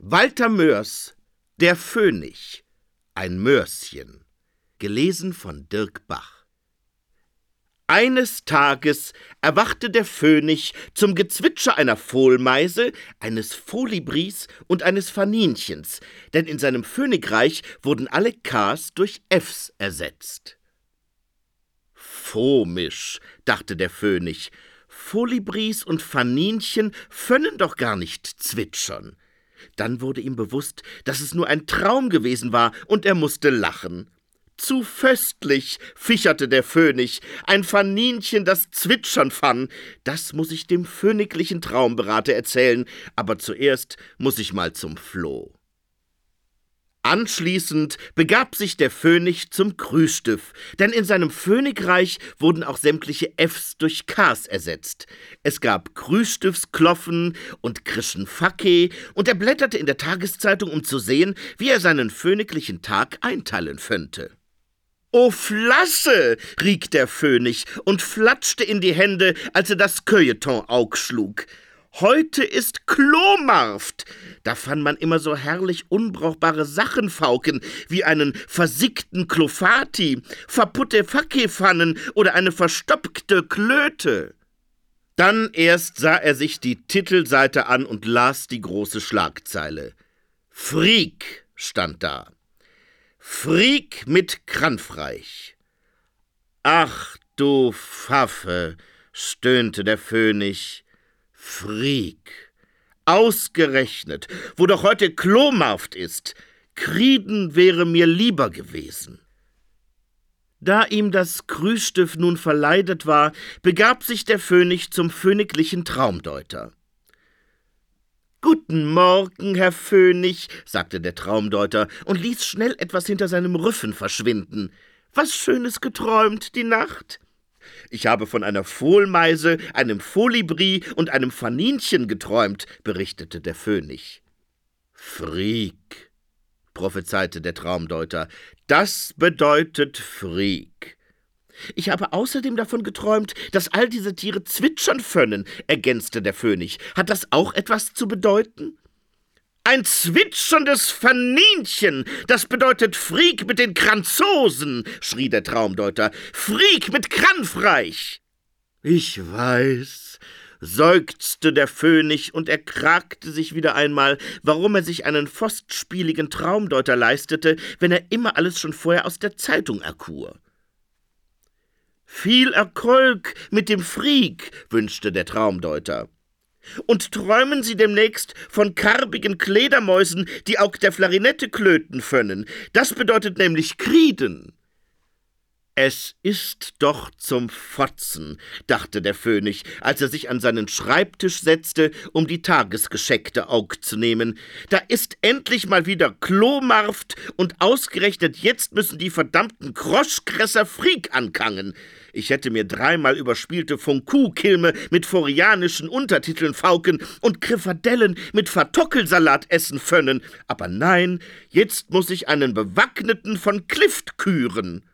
Walter Mörs, der Phönix, ein Mörschen, gelesen von Dirk Bach. Eines Tages erwachte der Phönix zum Gezwitscher einer Fohlmeise, eines Folibris und eines Faninchens, denn in seinem Phönigreich wurden alle K's durch F's ersetzt. Fomisch, dachte der Phönix, Folibris und Faninchen können doch gar nicht zwitschern. Dann wurde ihm bewusst, dass es nur ein Traum gewesen war, und er musste lachen. Zu föstlich, ficherte der Phönix, ein Faninchen, das zwitschern fann. Das muß ich dem phöniglichen Traumberater erzählen, aber zuerst muß ich mal zum Floh. Anschließend begab sich der Phönix zum Krüstiff, denn in seinem Phönigreich wurden auch sämtliche F's durch K's ersetzt. Es gab Krüstiffskloffen und Krischenfacke, und er blätterte in der Tageszeitung, um zu sehen, wie er seinen phöniglichen Tag einteilen könnte. »O Flasche«, riek der Phönix und flatschte in die Hände, als er das Feuilleton augschlug. »Heute ist Klomarft!« Da fand man immer so herrlich unbrauchbare Sachen fauken, wie einen versickten Klofati, verputte Fackepfannen oder eine verstopfte Klöte. Dann erst sah er sich die Titelseite an und las die große Schlagzeile. »Friek« stand da. »Friek mit Kranfreich.« »Ach, du Pfaffe«, stöhnte der Phönix. »Friek, ausgerechnet, wo doch heute Klomarft ist. Krieden wäre mir lieber gewesen.« Da ihm das Krüstiff nun verleidet war, begab sich der Phönix zum phöniglichen Traumdeuter. »Guten Morgen, Herr Phönix«, sagte der Traumdeuter und ließ schnell etwas hinter seinem Rüffen verschwinden. »Was Schönes geträumt die Nacht?« »Ich habe von einer Fohlmeise, einem Folibri und einem Faninchen geträumt«, berichtete der Phönix. »Friek«, prophezeite der Traumdeuter, »das bedeutet Friek.« »Ich habe außerdem davon geträumt, dass all diese Tiere zwitschern können«, ergänzte der Phönix. »Hat das auch etwas zu bedeuten?« »Ein zwitscherndes Faninchen, das bedeutet Friek mit den Kranzosen«, schrie der Traumdeuter. »Friek mit Kranfreich.« »Ich weiß«, seufzte der Phönix, und er kragte sich wieder einmal, warum er sich einen fostspieligen Traumdeuter leistete, wenn er immer alles schon vorher aus der Zeitung erfuhr. »Viel Erfolg mit dem Friek«, wünschte der Traumdeuter. »Und träumen Sie demnächst von karbigen Kledermäusen, die auch der Klarinette klöten können. Das bedeutet nämlich Krieden.« »Es ist doch zum Fotzen«, dachte der Phönix, als er sich an seinen Schreibtisch setzte, um die Tagesgeschäfte aufzunehmen. »Da ist endlich mal wieder Klomarft, und ausgerechnet jetzt müssen die verdammten Kroschkresser Friek ankangen. Ich hätte mir 3-mal überspielte Fondue-Kilme mit forianischen Untertiteln fauken und Griffadellen mit Vertockelsalat essen können. Aber nein, jetzt muss ich einen Bewackneten von Klift küren.«